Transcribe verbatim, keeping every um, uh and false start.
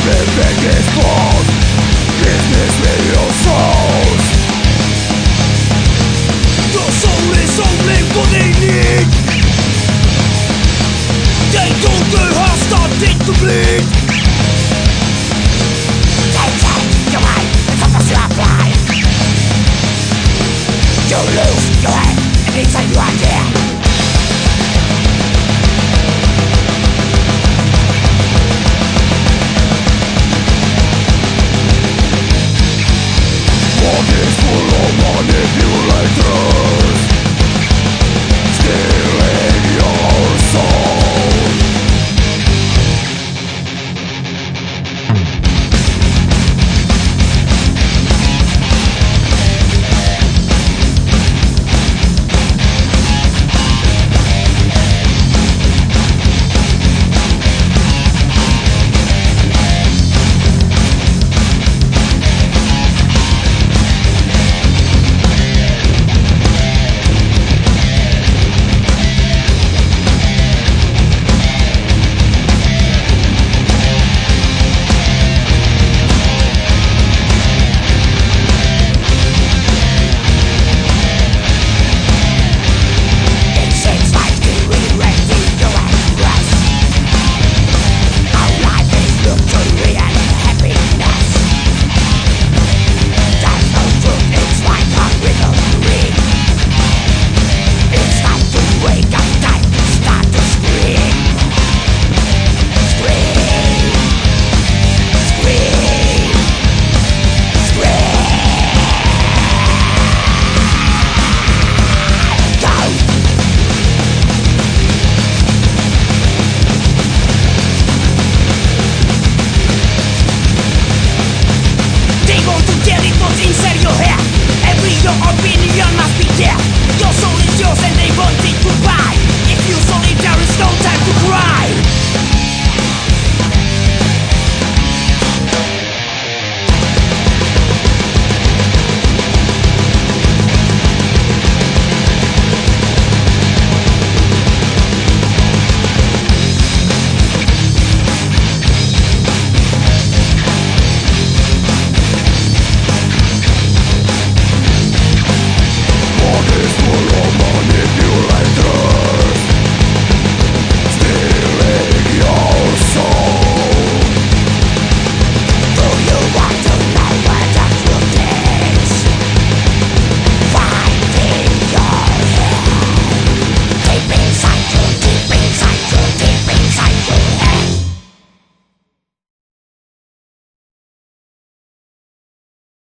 Living is false, business with your souls. The soul is only what they need. They don't know how started to bleed. They take your mind, the focus you apply. You lose your head, and inside you are dead.